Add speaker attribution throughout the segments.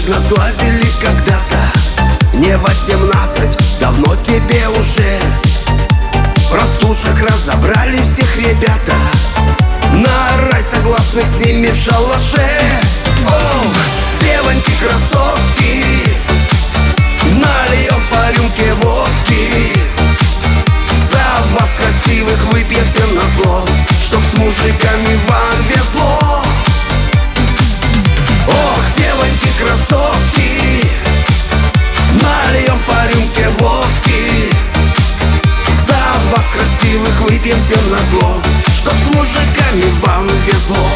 Speaker 1: как нас глазили когда-то. Не 18, давно тебе уже. Простушек разобрали всех ребята. На рай согласны с ними в шалаше. Ох, девоньки-красотки, нальем по рюмке водки. За вас красивых выпьем всем назло, чтоб с мужиками вам везло. Ох, девоньки-красотки, нальем по рюмке водки. За вас красивых выпьем всем назло, чтоб с мужиками вам везло.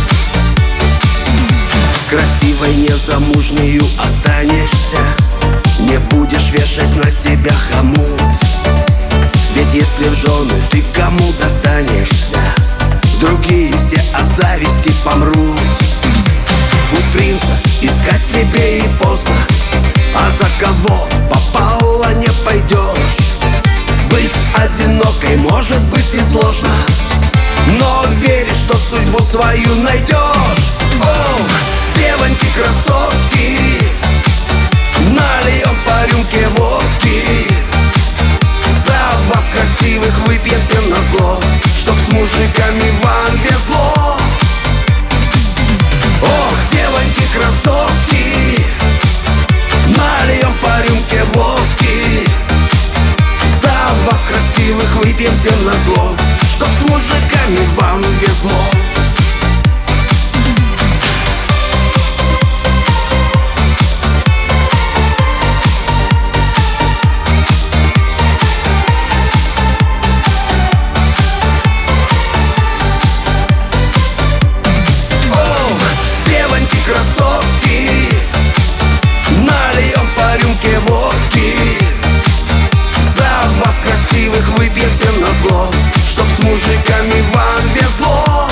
Speaker 1: Красивой незамужнею останешься, не будешь вешать на себя хомут. Ведь если в жены ты кому достанешься, другие все от зависти помрут. Пусть принца искать тебе и поздно, а за кого попало не пойдешь. Быть одинокой может быть и сложно, но веришь, что судьбу свою найдешь. Ох, девоньки-красотки, нальем по рюмке водки. За вас красивых выпьем всем назло, чтоб с мужиками вам везло. Ох, девоньки-красотки, нальем по рюмке водки. За вас красивых выпьем всем назло, чтоб с мужиками вам везло. Красотки, нальем по рюмке водки. За вас красивых выпьем всем назло, чтоб с мужиками вам везло.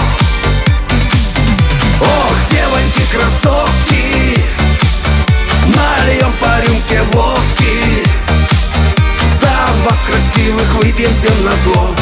Speaker 1: Ох, девоньки-красотки, нальем по рюмке водки. За вас красивых выпьем всем назло,